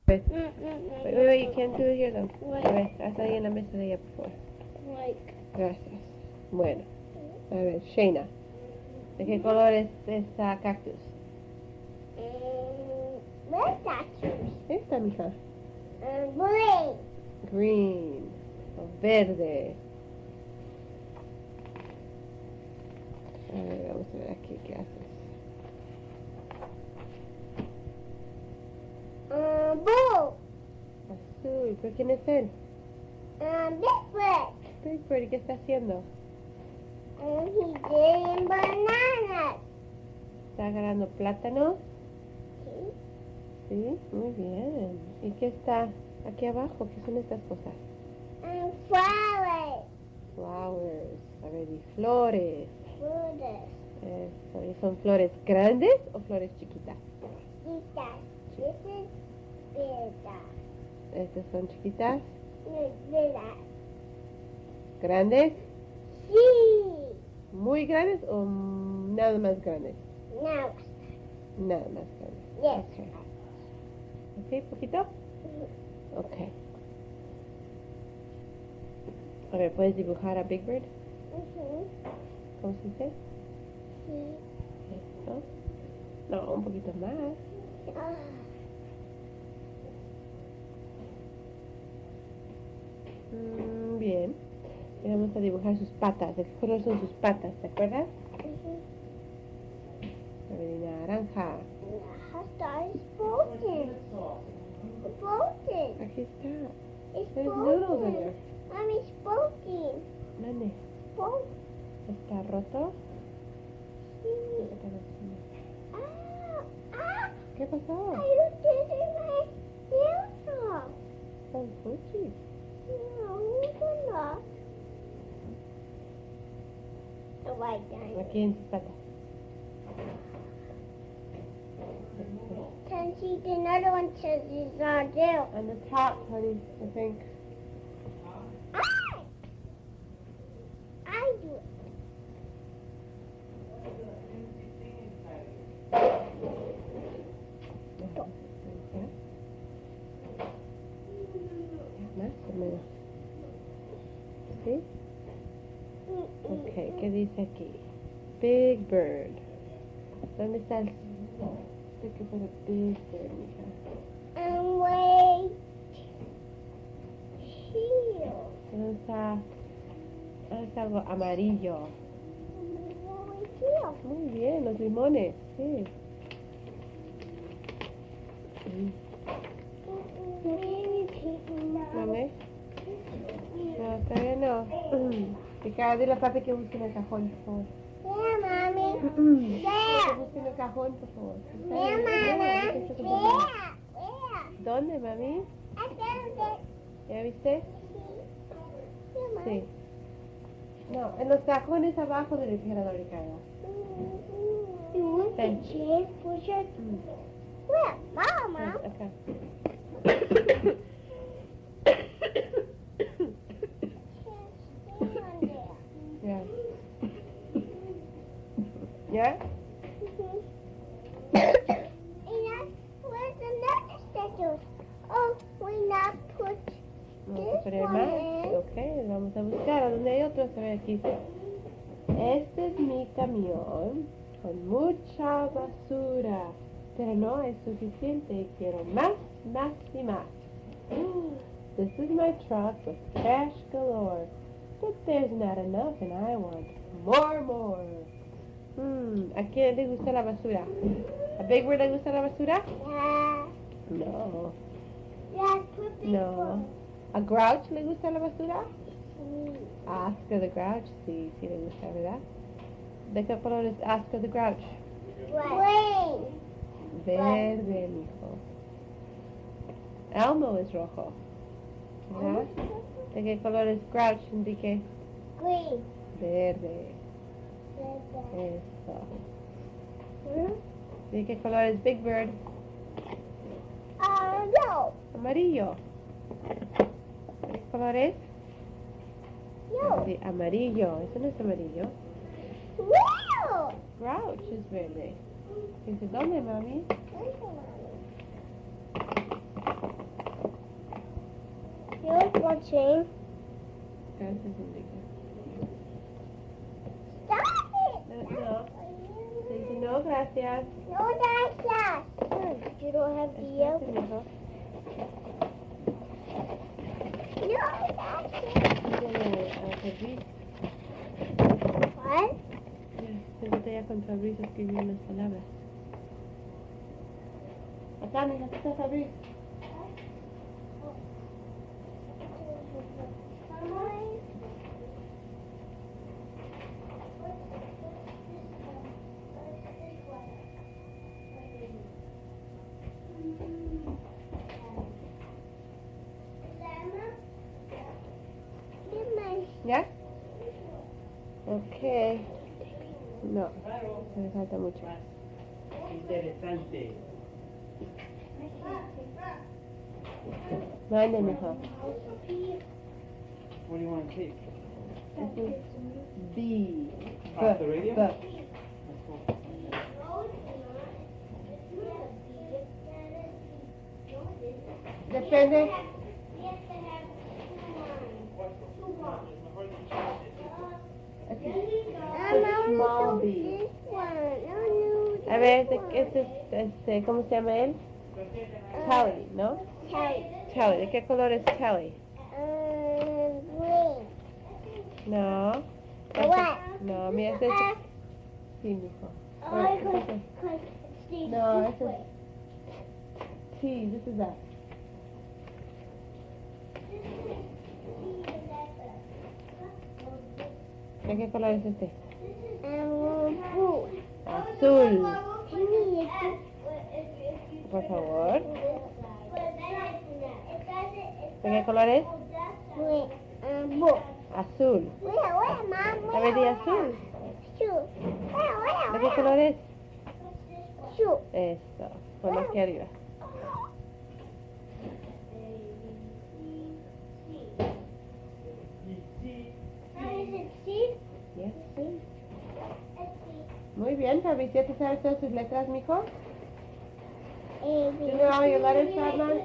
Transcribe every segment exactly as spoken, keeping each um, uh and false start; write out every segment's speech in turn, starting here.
Wait, wait, wait, you can't do it here though. A ver, haz ahí en la mesa de ella, por favor. Gracias. Bueno, a ver, Shayna, ¿de qué color es esta cactus? Red cactus. Esta, mija. Green. Green. O verde. A ver, vamos a ver aquí qué haces. Uh, blue. Azul. ¿Pero quién es él? Uh, Big Bird. Big Bird, ¿y qué está haciendo? Uh, he's eating bananas. ¿Está agarrando plátano? Sí. Sí, muy bien. ¿Y qué está aquí abajo? ¿Qué son estas cosas? And flowers. Flowers. A ver, y flores. Flores. Eso, ¿y son flores grandes o flores chiquitas? Chiquitas. This is bigger. Estas son chiquitas. Bigger. ¿Grandes? Sí. ¿Muy grandes o nada más grandes? Now. Nada más grandes. Yes. Okay. ¿Ok? ¿Poquito? Ok. A ver, ¿puedes dibujar a Big Bird? Uh-huh. ¿Cómo se dice? Sí. Esto. No, un poquito más. Ah. Mm, bien. Y vamos a dibujar sus patas. ¿De qué color son sus patas? ¿Te acuerdas? Uh-huh. A ver, naranja. Hasta es broken. Broken. Aquí está. It's There's noodles in broken. there. Mommy, it's broken. Mande. Broken. ¿Está roto? Sí. ¿Qué está haciendo? Ah, ah. ¿Qué pasó? I looked at my nails off. Son fuchis. No, they're not. The white guy. Aquí en sus patas. Can see the another one says it's not there. On the top, honey, I think. Ah! I do it. Más o menos. ¿Sí? Ok, ¿qué dice aquí? Big Bird. ¿Dónde está el...? Sé que fuera Big Bird, mija. And wait. Here. ¿Dónde está? ¿Dónde está algo amarillo? Wait here. Muy bien, los limones, sí. ¿Dónde? No, todavía no. Ricardo, dile a papi que busque en el cajón, por favor. Yeah, mommy. Que There. busque en el cajón, por favor. Está Yeah, bien, mama. no, There. no, no, no, no. Where? ¿Dónde, mami? I found it. ¿Ya viste? Yeah, mom. Sí. No, en los cajones abajo del refrigerador, Ricardo. You want the Ven. chair push it? Mm. Where? Mama. Acá. Stand on there. Ya. ¿Ya? And where's another statue? Oh, we not put Vamos a this poner one más. in. Ok, vamos a buscar. ¿A dónde hay otros? A ver, aquí dice. Este es mi camión con mucha basura, pero no es suficiente. Quiero más, más y más. This is my truck with trash galore, but there's not enough and I want more, more. Hmm, ¿a quién le gusta la basura? ¿A Big Bird le gusta la basura? Yeah. No. Yeah, put this No. one. ¿A Grouch le gusta la basura? Mm. A Oscar the Grouch, sí, sí le gusta, ¿verdad? ¿De qué color es Oscar the Grouch? Green. Verde, mijo. Elmo es rojo, ¿verdad? ¿De qué color es Grouch, Enrique? Green. Verde. Red. Eso. Hmm? ¿De qué color es Big Bird? Uh, yellow. Amarillo. ¿De qué color es? Yellow. Sí, amarillo. Eso no es amarillo. Yellow. Grouch es verde. Dice, ¿dónde, mami? Where's the mommy? Here's watching. Gracias, Enrique. Stop it! No, no. Se dice no, gracias. No, that's that. You don't have the Espérate, yellow. mijo. No, that's it. Tiene a Fabriz. What? Ya, siéntate ya con Fabriz a escribir unas palabras. Acá, mija, aquí está Fabriz. ¿Ya? Ok. No, me falta mucho. Interesante. Mande, mijo. What do you want to take? This is B. Off the radio? B. Depende. Small B. A ver, este, este, este, ¿cómo se llama él? Kelly, ¿no? Kelly. ¿De qué color es Kelly? No. What? No, mira, este es... Sí, mijo. No, ese es... T, this is that. ¿De qué color es este? Azul. Por favor. ¿De qué color es? Azul. A ver, di azul. ¿De qué color es? Eso. Ponlo aquí arriba. Yes. Muy bien, Fabriz, ¿ya te sabes todas sus letras, mijo? Do you know how your letters start, Mom?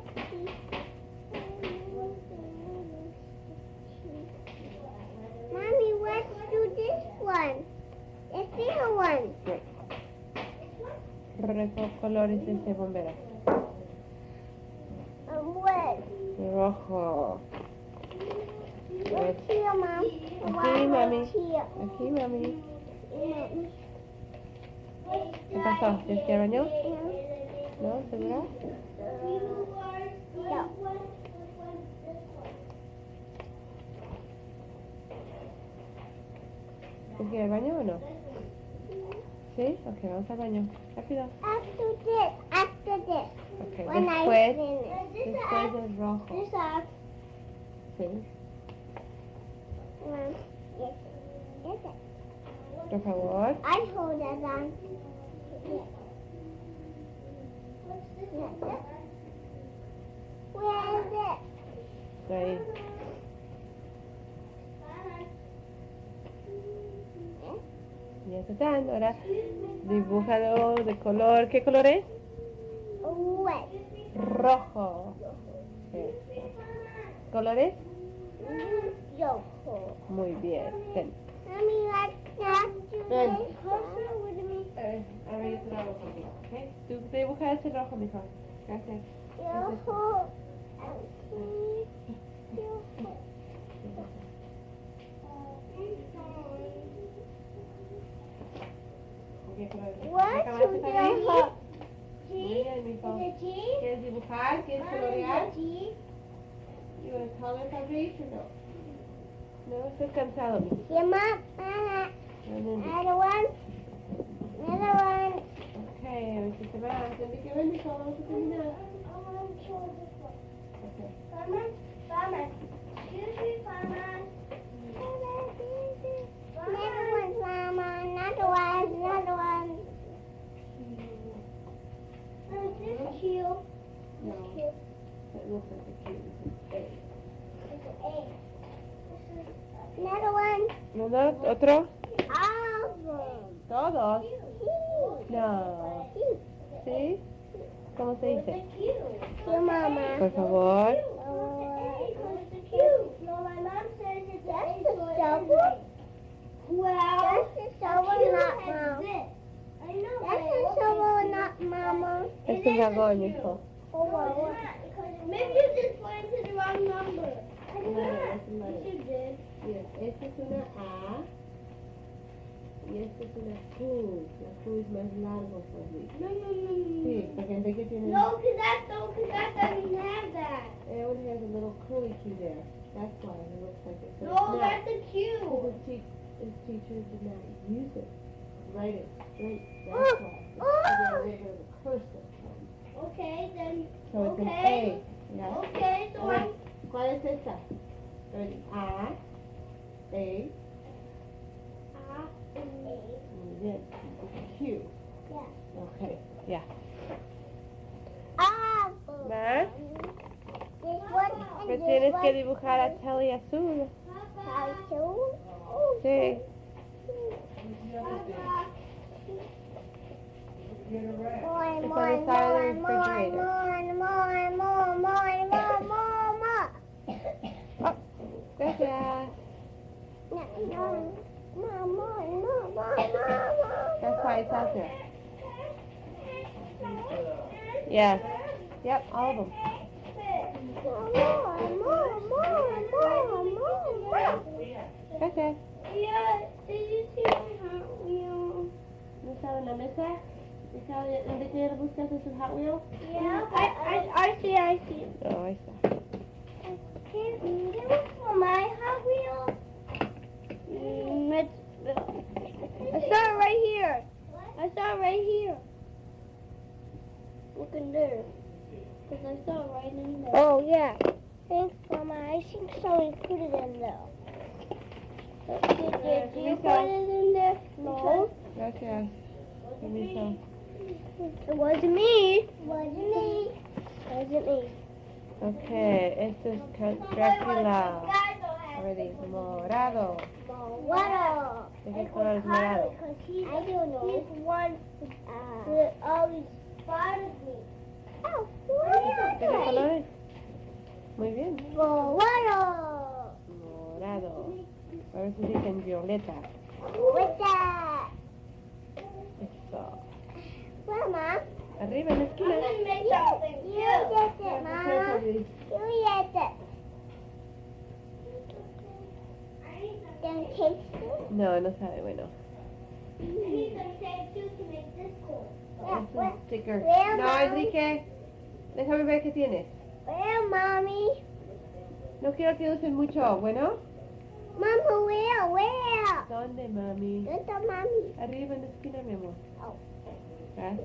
Mommy, let's do this one. Let's do the one. ¿Qué color es este bombero? Um, what? Rojo. What's here, Mom? Aquí, mami. Here. Aquí, mami. Mm. ¿Qué pasó? ¿Tienes que ir al baño? No. ¿No? ¿Segura? No. ¿Tienes que ir al baño o no? ¿Sí? Ok, vamos al baño. Rápido. After this, after this. Ok, When después, I finish. después del rojo. This off. Sí. Mom, yes. Yes, sir. Por favor. I hold it on. Yes. Yes, sir. Where is it? Ahí. Ya está. Ahora dibújalo de color. ¿Qué color es? Red. Rojo. Eso. ¿Colores? Rojo. Muy bien. Ven. Mommy, let's not do Ven. this. Closer with me. A ver, a ver, yo te lo hago contigo. ¿Ok? Tú dibujas el rojo, mijo. Gracias. Rojo. Aquí. Rojo. ¿Qué color es? What ¿Acabaste should también? I Muy bien, mijo. Is it G? ¿Quieres dibujar? ¿Quieres Mommy, colorear? is it G? ¿You want to color, Fabriz, o no? No, estoy cansado, mijo. Yeah, Mom. Uh, another one. Another one. Ok, a ver si se va. Enrique, ven, mijo, vamos a terminar. Ok. Farmer, farmer. Excuse me, farmer. Another one, farmer. Another one, another one. Oh, this is cute. No, Cute. it looks like a cute. This is A. This is another one. ¿No? ¿Otro? All of them. Todos. Cute. No. Cute. ¿Sí? ¿Cómo se dice? Cute, Mama. Por favor. Uh, Mama. Es un dragón, hijo. Oh, wow. Maybe you just went to the wrong number. I did Vale, not. es un vale. Yes, you did. Mira, esta es una A y esta es una Q. La Q es más largo, Fabi. No, no, no, no. Sí, porque Enrique tiene... No, because that, no, because that doesn't have that. It only has a little curly Q there. That's why it looks like it. But No, it's not. that's a Because Q. his, te- his teacher did not use it. Write it straight. That's Oh, why. It's oh. a little bit of a cursive. Okay, then. So it's Okay. an A. Yeah. Okay, so A ver, I'm. ¿cuál es esta? Ready? A, A. Ah, A. Muy bien. Q. Yeah. Okay. Yeah. Apple. ¿Más? This one and Pues this tienes one. que dibujar a Telly azul. Tattoo? Sí. More, It's more, on the side more, of the more, refrigerator. more, more, more, more, more, more, more. Gracias. No, no, more, more, more, more, more. That's why it's out there. Yes. Yep, all of them. More, more, more, more, more, more. Gracias. Yeah, did you see my Hot Wheel? ¿No estaba en la mesa? ¿Estaba donde que buscaste su Hot Wheel? Yeah, I, I, I see, I see. Oh, ahí está. Can you give us for my Hot Wheel? Mm, it's, I saw it right here. I saw it right here. Look in there. Because I saw it right in there. Oh, yeah. Thanks, Mama. I think someone put it in there. Did, did, did you put it in there? No. Gracias. Permiso. It wasn't me. It wasn't me. It wasn't me. Okay, este es Count Dracula. Already. Morado. Morado. ¿De qué color es morado? I don't know. He's one that always bothers me. Oh, ¿De qué color es? Muy bien. Morado. Morado. A ver si dicen violeta. What's that? Eso. Mama. Arriba en la esquina. I'm gonna make something. You get it, Mama. Gracias. You get it. Don't taste it. No, no sabe, bueno. I need some tape too to make this cool. Es un sticker. Where, No, Mommy? Enrique. Déjame ver qué tienes. Where, Mommy? No quiero que usen mucho, ¿bueno? Mama, where? Where? ¿Dónde, mami? Look at Mommy. Arriba en la esquina, mi amor. Oh. Gracias.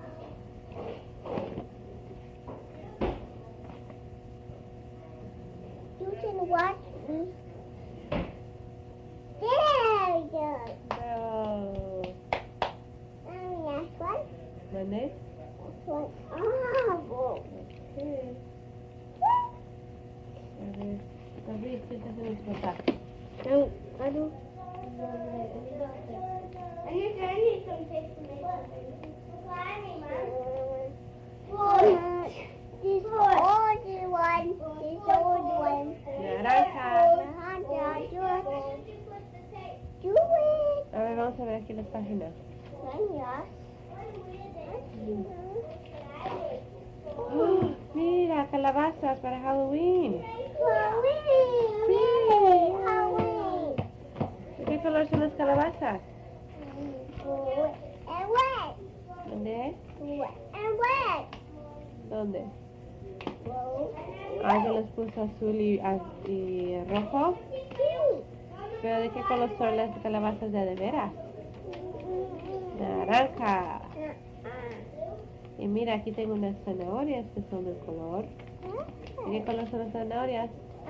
You can watch me. There we go. Bravo. Mommy, that's one. ¿Mandé? That's one. Oh, Sí. A ver. David, ¿qué te hace mi papá? no, I don't. I need, I need some tape to make something. Four. This old one. This old one. Naranja. Naranja. Do it. A ver, vamos a ver aquí las páginas. ¡Oh! Mira, calabazas para Halloween. ¿De qué color son las calabazas? ¿Dónde? ¿Dónde? Ah, que los puso azul y, az- y rojo. ¿Pero de qué color son las calabazas de de veras? Naranja. Y mira, aquí tengo unas zanahorias que son de color. ¿De qué color son las zanahorias?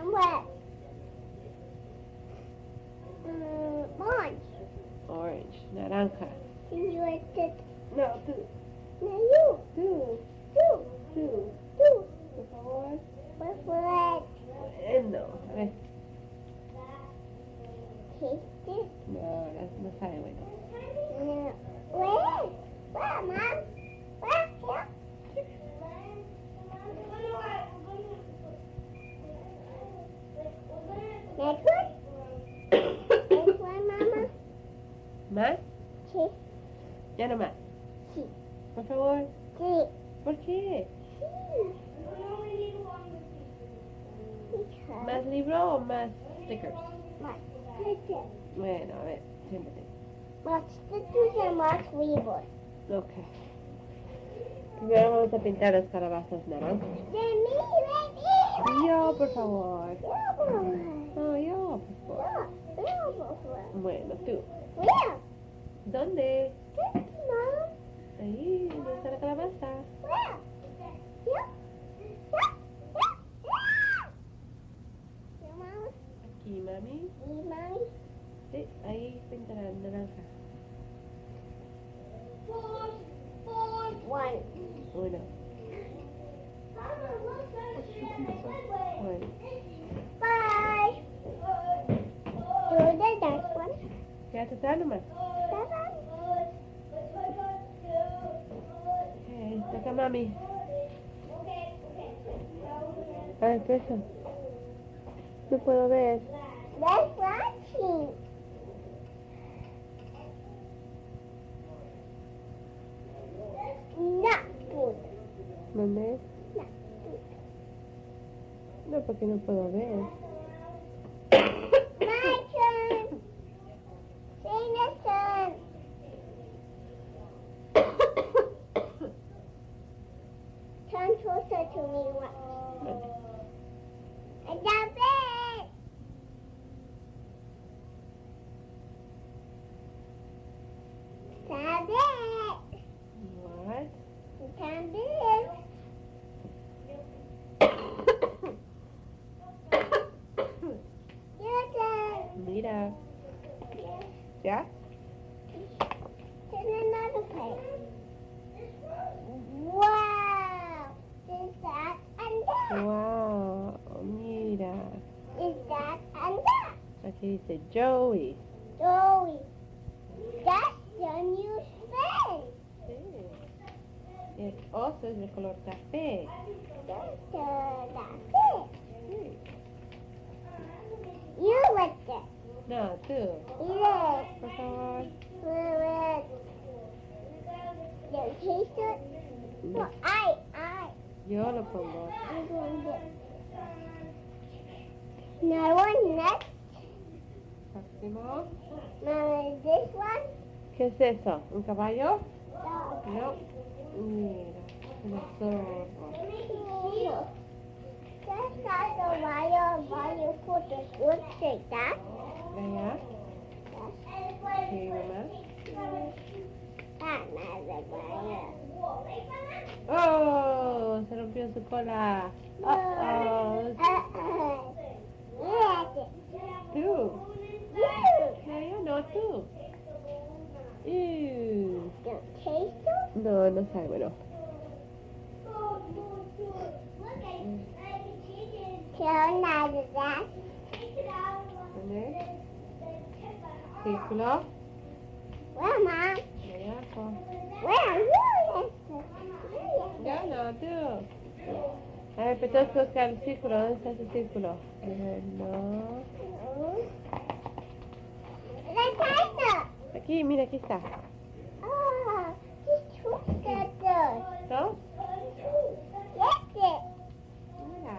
Orange. Naranja. No, tú. Tú. Tú. Por favor. Eh, no. A ver. No, las- no sabe bueno. Where? Where, Mom? Where? Here? Next one? Next one, Mama? ¿Más? Sí. Ya no más. Sí. Por favor. Sí. ¿Más libro o más stickers? Más stickers. Bueno, a ver, siéntate. Más stickers y más libros. Ok. Primero vamos a pintar las calabazas naranjas. De mí, de mí. Yo, por favor. Yo, por favor. No, yo, por favor. Yo, yo, por favor. Bueno, tú. Where? ¿Dónde? This, Mom. Ahí, ¿dónde está la calabaza? Where? Here? Here? Here? Here? Here, Mom. Aquí, mami. Me, Mommy. Sí, ahí pinta la naranja. One. Uno. Bueno. Five. Do the next one. Quédate atrás nomás. Seven. Ok, toca mami. A ver, ¿qué es eso? No puedo ver. That's watching. Not good. ¿Dónde? Not good. No, porque no puedo ver. My turn. Shayna's turn. Turn closer to me. Watch. I got it. Got it. What? Got it. Your turn. Mira. ¿Ya? Turn another page. Wow. Is that and that? Wow, mira. Is that and that? Aquí dice Joey. Joey. That's the new space. Sí. El oso es de color café. That's the, that's it. Sí. You like it. No, tú. Yes. Por favor. Good. You taste it? No, I, I. Yo lo pongo. I'm doing this. Now one next. Próximo. Now this one. ¿Qué es eso? ¿Un caballo? Dog. No. Mira, un zorro. Here. That's not the wire why you put the wood like that. Allá. Sí, mamá. That's not the wire. ¡Oh! Se rompió su cola. Oh, Uh-uh. Yes. tú. You. No, yo no, tú. Ew. Don't taste it? No, no sabe, bueno. Tell now that. ¿Dónde? Círculo. Where, Mom? De abajo. Where are you? Ya no, tú. A ver, pero tenemos que buscar el círculo. ¿Dónde está ese círculo? A ver, no. The tiger. Aquí, mira, aquí está. Oh, just look at this. ¿No? Yes, it. Mira.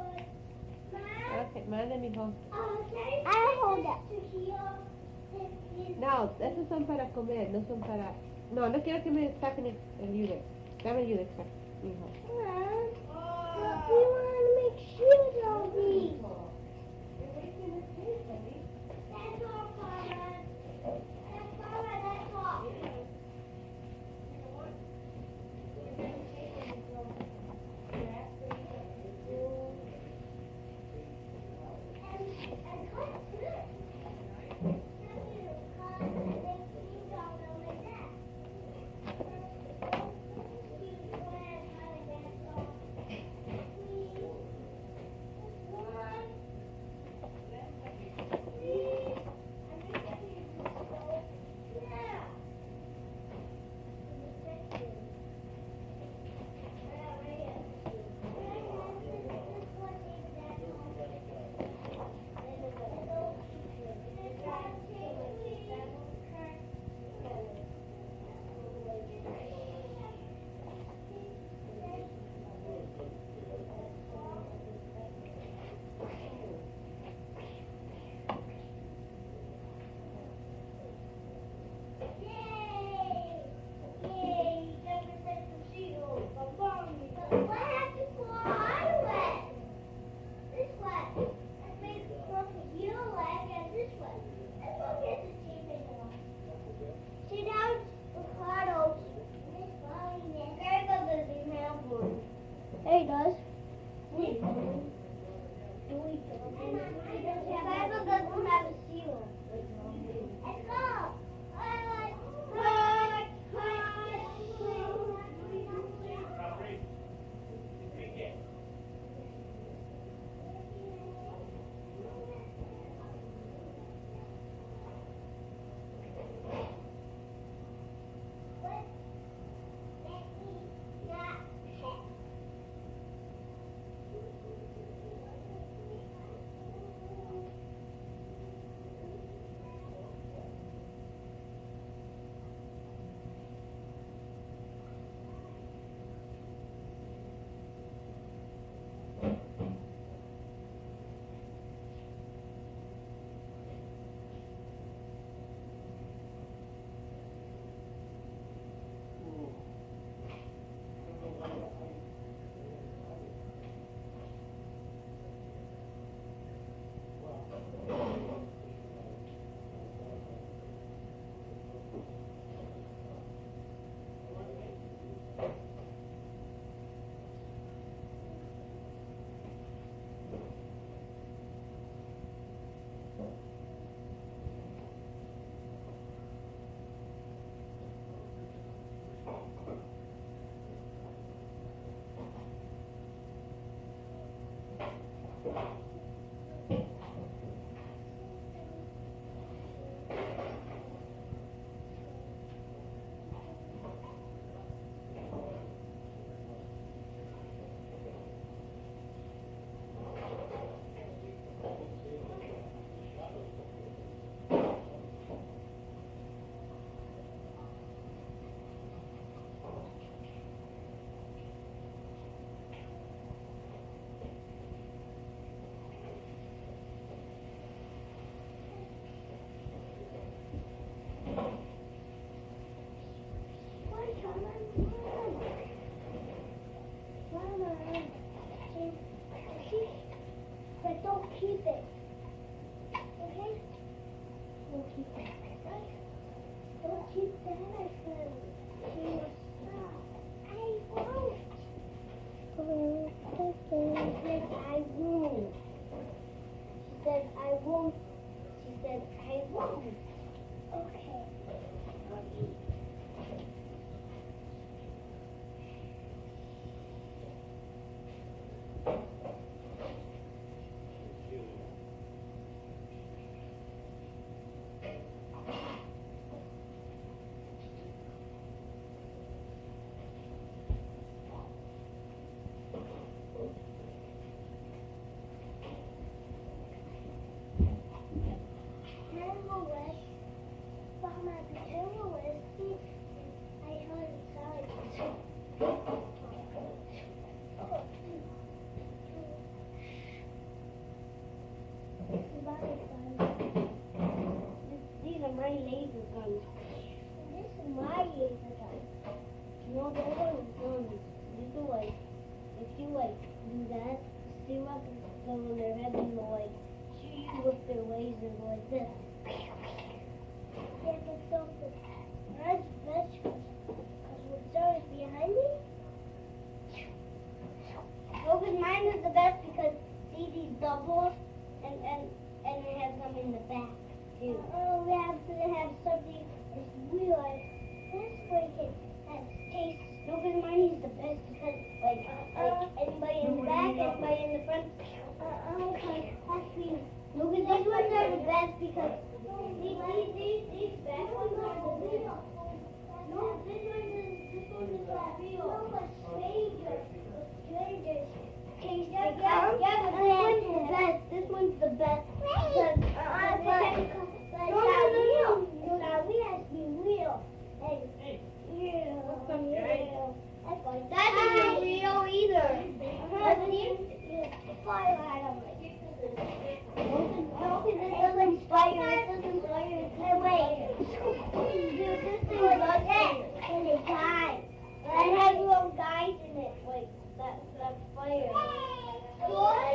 Ok, mande, mijo. I hold it. No, esos son para comer, no son para... No, no quiero que me saquen el, el Udex. Dame el Udex, mijo. But we want to make shoes of these. But don't keep it. Okay? Don't keep it. Right? Don't keep that, I said. She will stop. I won't. She said, I won't. She said, I won't. She said, I won't. Okay. Terrorist, Mama, the terrorist, I heard it sorry. These are my laser guns. This is my laser gun. No, the other guns. You do like, if you like do that, see what go on their head and they'll like shoot you with their laser like this. Yeah, but so that's vegetables. Because what's always behind me? Well, because mine is the best because see these doubles and and and it has some in the back too. Oh, we have to have something that's weird. This way can have taste. No, because mine is the best because like like anybody in the back, anybody in the front. Uh, okay, actually, no, because these ones are the best because these these these these back ones are the best. No, this one is this one is the real. No, but stranger, strangers. Okay, yeah, yeah, yeah, but this one's the best. This one's the best. Because, uh, but, but no, no, no, no, no, now we have to be real. And, real, real. That's like, that isn't real either. Uh-huh. Fire light on it. No, because it doesn't fire. It doesn't fire. Hey, wait. Dude, this thing does that. And it dies. It has little guys in it, like that. That fire. What?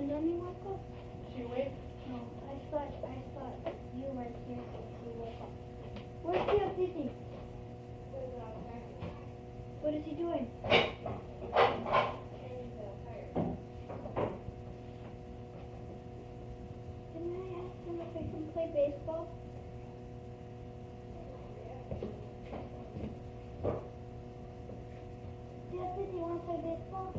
friend anymore? She went. No, I thought I thought you went here to look up. Where's Tio Disney? What is he doing? Didn't I ask him if I can play baseball? Dad, do you want to play baseball?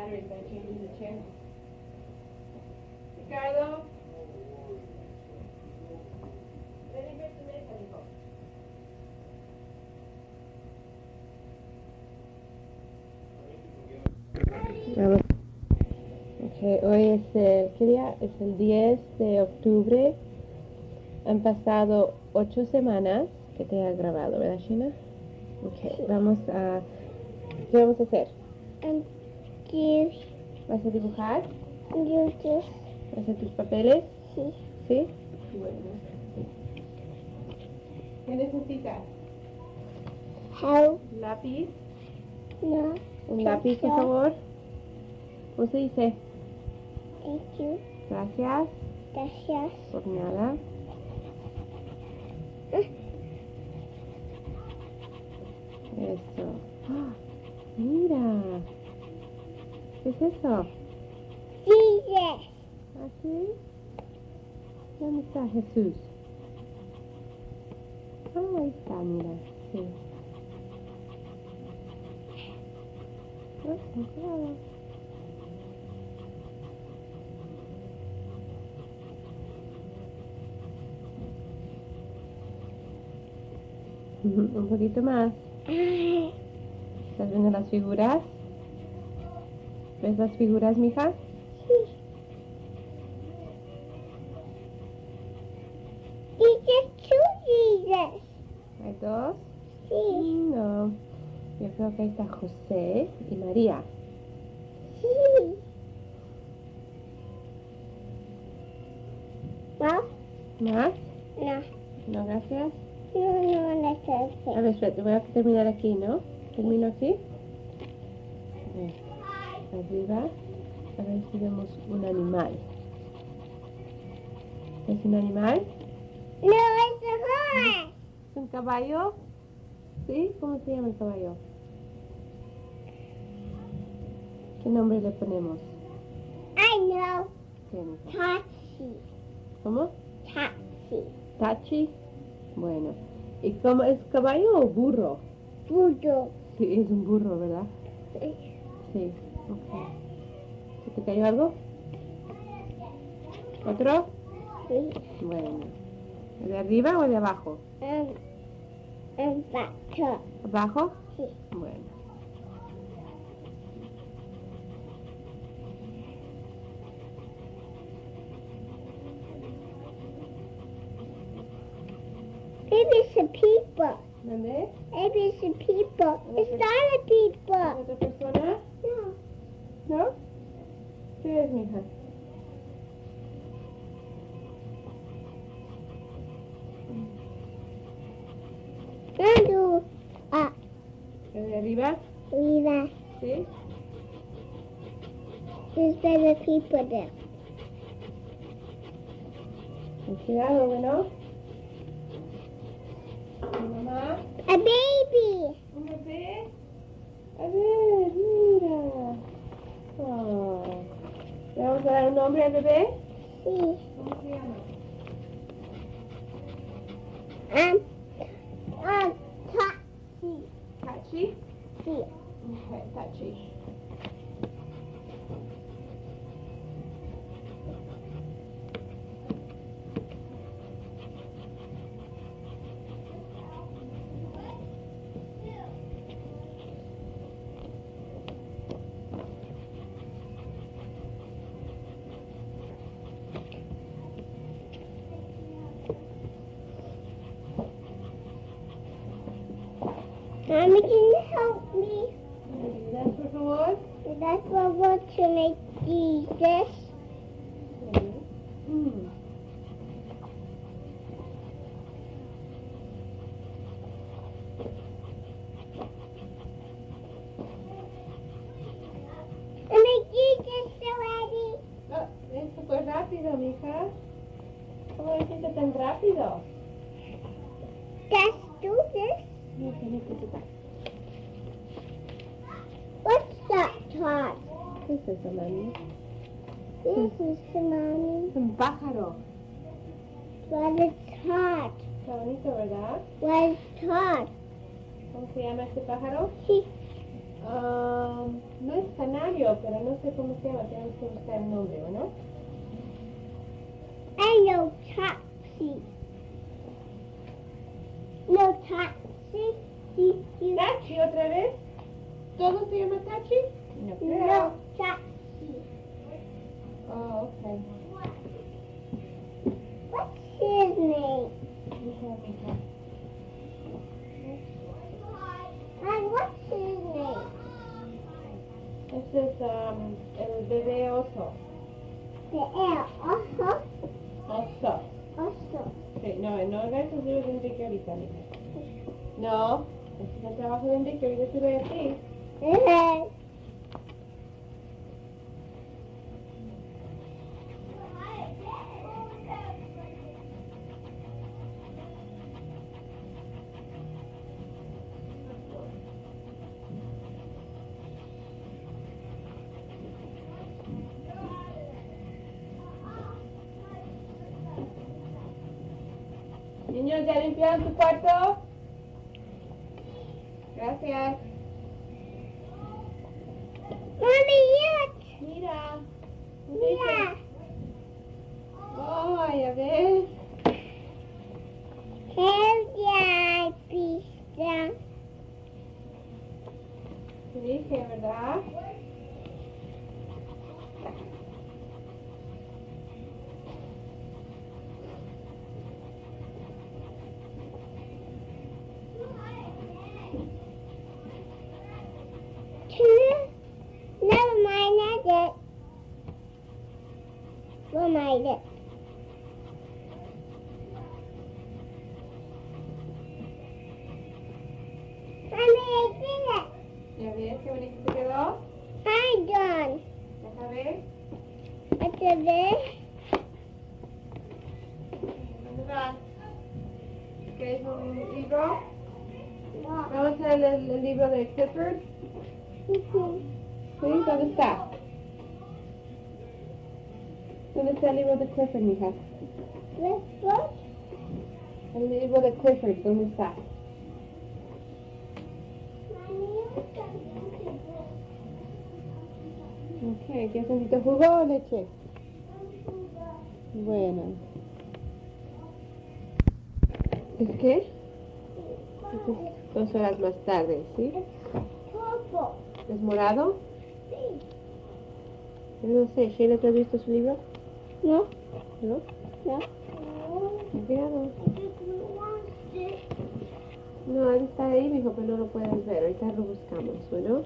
batteries by changing the channel. Ricardo. Ven y ve tu mesa, hijo. Vamos. Okay, hoy es el, ¿qué día? Es el diez de octubre. Han pasado ocho semanas que te ha grabado, ¿verdad, Sheena? Ok, vamos a... ¿Qué vamos a hacer? Um, give ¿Vas a dibujar? you this. ¿Vas a hacer tus papeles? Sí. ¿Sí? Bueno. ¿Qué necesitas? Help. ¿Lápiz? No. ¿Un lápiz, por Gracias. favor? ¿Cómo se dice? Thank you. Gracias. Gracias. Por nada. Eso. ¡Ah! Mira. ¿Qué es eso? Jesus. ¿Así? ¿Dónde está Jesús? Ah, ahí está, mira. Sí. Ah, con cuidado. Un poquito más. Ay. ¿Estás viendo las figuras? ¿Ves las figuras, mija? Sí. Jesus, two Jesus. ¿Hay dos? Sí. No. Yo creo que ahí está José y María. Sí. ¿No? ¿Más? No. No, gracias. No, no, no A sé. ver, espérate, voy a terminar aquí, ¿no? Termino aquí. A ver, arriba. A ver si vemos un animal. ¿Es un animal? No, it's a horse. ¿Es un caballo? ¿Sí? ¿Cómo se llama el caballo? ¿Qué nombre le ponemos? I know. ¿Qué, mija? Taxi. ¿Cómo? Taxi. ¿Tachi? Bueno. ¿Y cómo es caballo o burro? Burro. Sí, es un burro, ¿verdad? Sí, ok. ¿Se te cayó algo? ¿Otro? Sí. Bueno. ¿De arriba o de abajo? Um, um, vaca. ¿Abajo? Sí. Bueno. Maybe it's a people. ¿Dónde? Maybe it's a people. It's not a ¿Es people. otra persona? No. ¿No? ¿Qué es, mija? No, do. Ah, ¿El de arriba? Viva. Sí. There's better people there. Con cuidado, bueno. ¿Mi mamá? A baby. ¿Un bebé? A ver, mira. Oh. ¿Le vamos a dar un nombre al bebé? Sí. ¿Cómo se llama? Um, um, taxi. Tachi. Sí. Okay, Tachi. Mommy, can you help me? ¿Me ayudas, por favor? That's what I want to make Jesus. Mm. And make Jesus already. Ah, esto fue rápido, mija. ¿Cómo lo hiciste tan rápido? Let's do this. No sé, necesito. What's that, Todd? ¿Qué es eso, mami? This is the mommy. Es un pájaro. What is Todd? Está bonito, ¿verdad? What is Todd? ¿Cómo se llama este pájaro? He, Ah, no es canario, pero no sé cómo se llama. Tenemos que buscar el nombre, ¿o no? Hello, taxi. No, taxi. Sí, sí. ¿Tachi otra vez? ¿Todo se llama Tachi? No creo. No, taxi. Oh, okay. What's his name? And what's his name? Este es um, el bebé oso. The air. Also, Oso. also. Sí, no, no hagas esos libros de Enrique ahorita, mija. No, este es el trabajo de Enrique, ahorita te voy a ti. Uh-huh. Niños, ¿ya limpiaron tu cuarto? Gracias. Mommy, look. Mira. Yeah. Ay, a ver. Here's your pizza. Te dije, ¿verdad? Never mind, that's it. We'll mind it. Mommy, I did it. ¿Ya ves qué bonito te quedó? I'm done. Deja ver. I did it. ¿Dónde vas? ¿Quieres un libro? No. Vamos a leer el, el libro de Clifford. Mhm. ¿Sí? ¿Dónde está? ¿Dónde está el libro de Clifford, mija? This book? El libro de Clifford, ¿dónde está? Mommy, look at this. Ok, ¿quieres un poquito de jugo o leche? Bueno. ¿Es qué? Es dos horas más tarde, ¿sí? Purple. ¿Es morado? Sí. No sé, ¿Sheila, ¿tú has visto su libro? No. ¿No? No. Ten cuidado. No. No, él está ahí, mijo, pero no lo puedes ver. Ahorita lo buscamos, ¿bueno?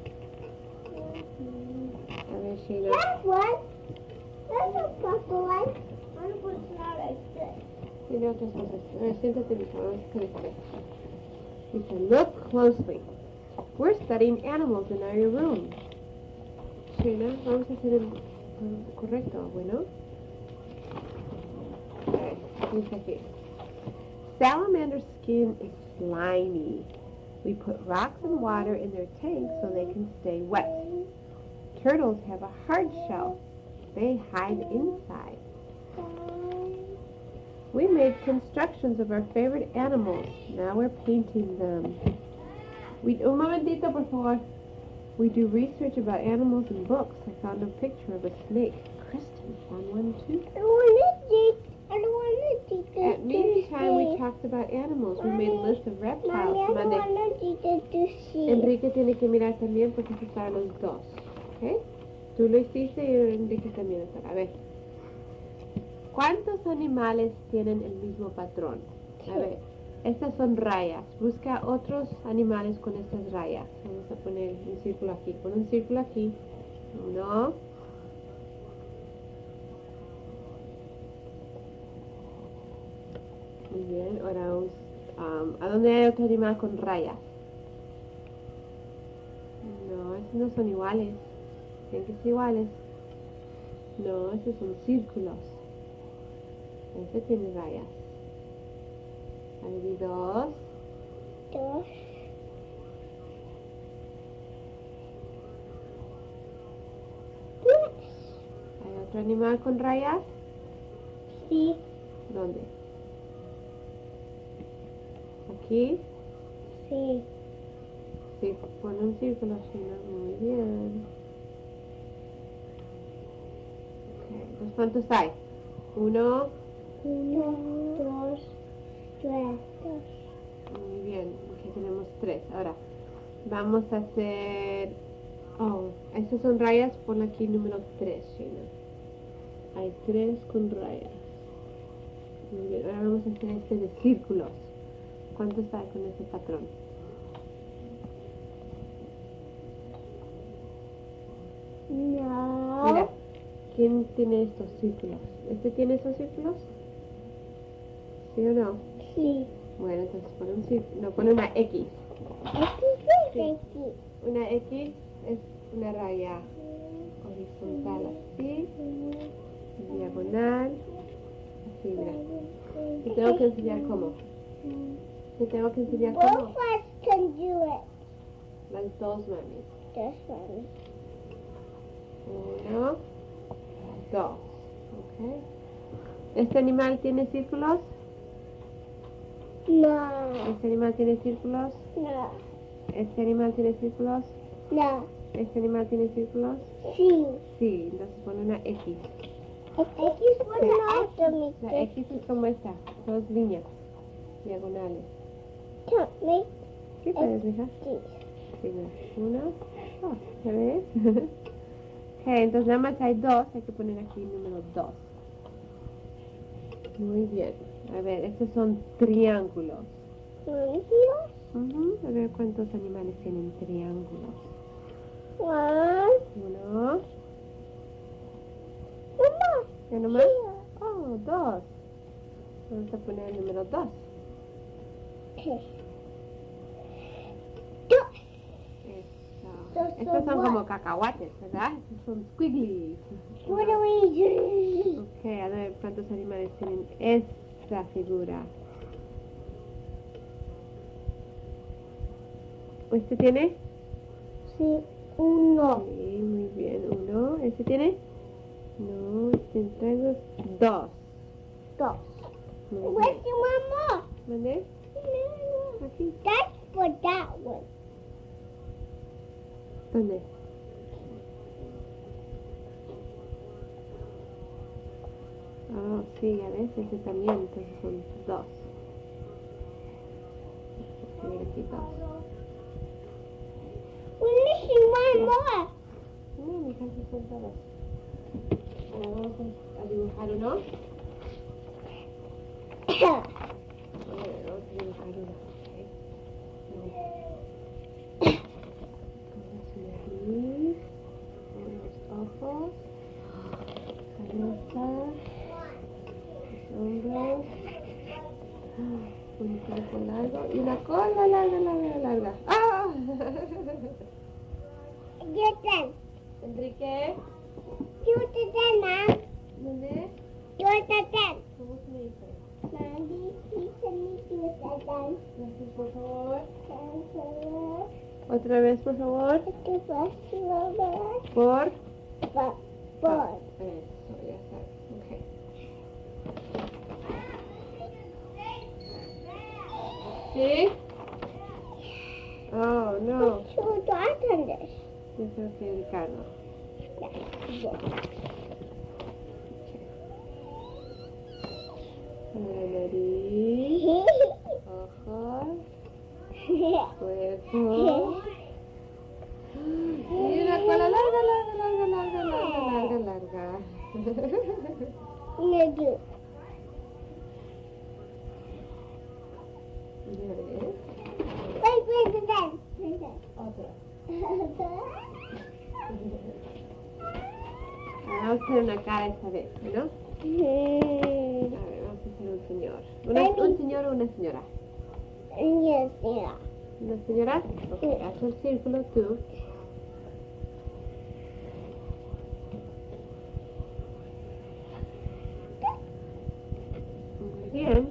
A ver, Sheila. That's one. That's a purple one. I'm going to not like this. Tiene otras cosas. A ver, siéntate, mijo. Vamos a hacer esto. Dice, look closely. We're studying animals in our room. Sheila, vamos a hacer el el correcto, ¿bueno? A ver, dice aquí. Salamander skin is slimy. We put rocks and water in their tanks so they can stay wet. Turtles have a hard shell. They hide inside. We made constructions of our favorite animals. Now we're painting them. We, un momentito, por favor. We do research about animals in books. I found a picture of a snake. Kristen found one too. I want to eat. I don't want to eat this. At meeting time, we talked about animals. We made a list of reptiles. Mommy, I don't Mande. want to eat this to see. Enrique tiene que mirar también porque es para los dos. ¿Ok? Tú lo hiciste y Enrique también está. A ver. ¿Cuántos animales tienen el mismo patrón? A ver. Estas son rayas. Busca otros animales con estas rayas. Vamos a poner un círculo aquí. Pon un círculo aquí. Uno. Muy bien. Ahora vamos. Um, ¿a dónde hay otro animal con rayas? No, esos no son iguales. Tienen que ser iguales. No, esos son círculos. Ese tiene rayas. Hay dos. Dos. ¿Hay otro animal con rayas? Sí. ¿Dónde? ¿Aquí? Sí. Sí, pon un círculo, Sheila. Muy bien. Ok, entonces, ¿cuántos hay? Uno. Uno, dos, tres. Muy bien. Aquí tenemos tres. Ahora, vamos a hacer... Oh, estas son rayas. Pon aquí número tres, Sheila. Hay tres con rayas. Muy bien. Ahora vamos a hacer este de círculos. ¿Cuántos hay con ese patrón? No. Mira, ¿quién tiene estos círculos? ¿Este tiene estos círculos? ¿Sí o no? Sí. Bueno, entonces pone un círculo, no, pone una X. Aquí Sí. es aquí. Una X es una raya horizontal así, diagonal, así, mira. Te tengo que enseñar cómo. Te tengo que enseñar Both cómo. of us can do it. Las dos, mami. This one. Uno, dos. Ok. ¿Este animal tiene círculos? No. ¿Este animal tiene círculos? No. ¿Este animal tiene círculos? No. ¿Este animal tiene círculos? Sí. Sí, entonces pone una X. X was after me. La X es como esta, dos líneas diagonales. Count me. ¿Qué puedes, mija? Sí. Sí, mira. Uno, dos, ¿ya ves? Ok, entonces nada más hay dos, hay que poner aquí el número dos. Muy bien. A ver, estos son triángulos. One here. Ujú, a ver cuántos animales tienen triángulos. One. Uno, One more. ¿ya nomás? Here. Oh, dos. Vamos a poner el número dos. Okay. Dos. Eso. So- so Estos son what? como cacahuates, ¿verdad? Estos son squiggly. What do we do? Ok, a ver cuántos animales tienen esta figura. ¿Este tiene? Sí. Uno. Sí, muy bien. Uno. ¿Este tiene? No, este trae dos. Dos. Muy Where's bien. the one more? ¿Mande? No. Aquí. That's for that one. ¿Dónde? Oh, sí, ya ves, ese también, entonces son dos. Mira aquí dos. We're missing one more. No, mi casa son todos. Ahora vamos a, a dibujar uno. A ver, vamos a dibujar uno. Okay. Nariz, unos ojos, cabeza, los hombros, un cuerpo largo y una cola larga, larga, larga. ¡Ah! Get them. Enrique, Do it again, Mom. ¿dónde? Do it again. ¿Cómo se me dice? Mom, please can you do it again? Gracias, por favor. Cancel Otra vez, por favor. it. The first one. Por. But, but. Eso, ya sabes. Ok. ¿Sí? Oh, no. Put two dots on this. Yo creo que Ricardo. Yes. La nariz, ojos, cuerpo. Y una cola larga, larga, larga, larga, larga, larga, larga. No, do. Ya ves. Wait, wait, again. Again. Otra. Again. Vamos a hacer una cara esta vez, ¿no? A Hmm. ver, vamos a hacer un señor. Una, ¿Un señor o una señora? Yes, yeah. ¿Una señora? Ok, haz el círculo tú. Muy bien.